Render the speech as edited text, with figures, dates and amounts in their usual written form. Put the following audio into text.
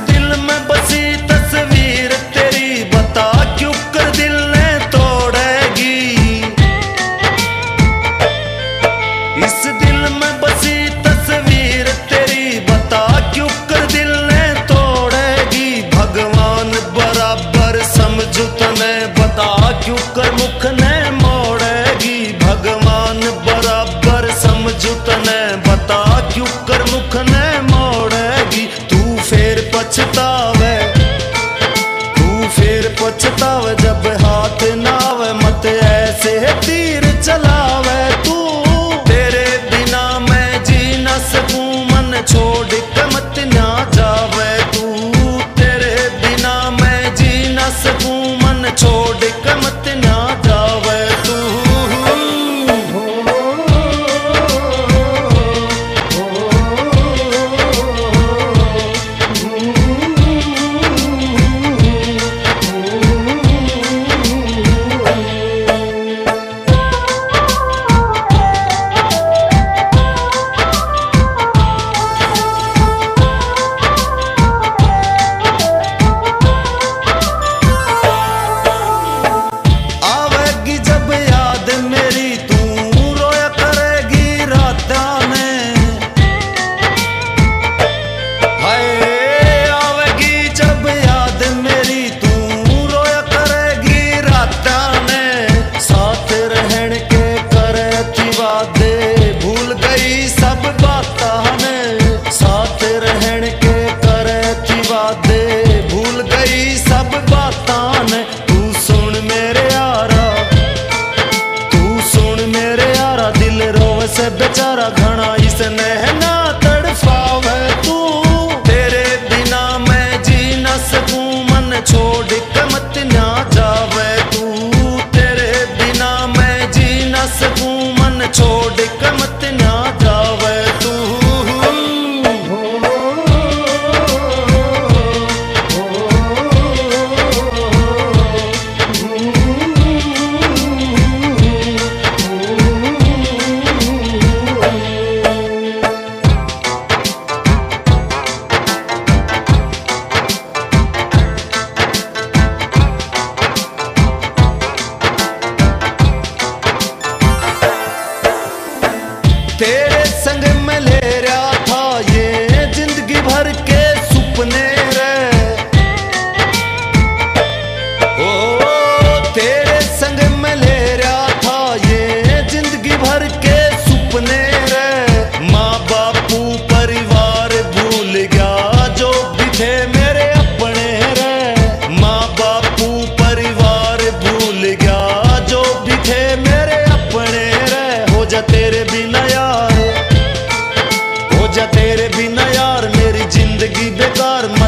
दिल में बसी तस्वीर तेरी, बता क्यों कर दिल ने तोड़ेगी। इस दिल में बसी तस्वीर तेरी, बता क्यों कर दिल ने तोड़ेगी। भगवान बराबर समझू तने, बता क्यों कर मुख ने मोड़ेगी। भगवान बराबर समझू तने, बता क्यों कर मुख ने मोड़ेगी। तू फिर पछतावे, तू फिर पछतावे जब हाथ ना आवे, मत ऐसे तीर चलावे तू। तेरे बिना मैं जी न सकूं, मन छोड़ के मत ना जावे तू। तेरे बिना मैं जी न सकूं, मन छोड़ के मत ना जावे तू। भूल गई सब बातां ने, साथ रहन के करे थी वादे। भूल गई सब बातां ने, तू सुन मेरे यारा, तू सुन मेरे यारा। दिल रोवे से बेचारा घना, इसने ना तड़फावे तू। तेरे बिना मैं जी न सकूं, मन छोड़ के मत ना जावे तू। तेरे बिना मैं जी न सकूं, मन छोड़ के मत ना जावे तू। तेरे संग में ले रहा था ये जिंदगी भर के सुपने रे। ओ तेरे संग में ले रहा था ये जिंदगी भर के सुपने रे। माँ बापू परिवार भूल गया जो भी थे मेरे अपने रे। माँ बापू परिवार भूल गया जो भी थे मेरे अपने रे। हो जा तेरे बिना यार, हो जा तेरे बिना यार, मेरी जिंदगी बेकार।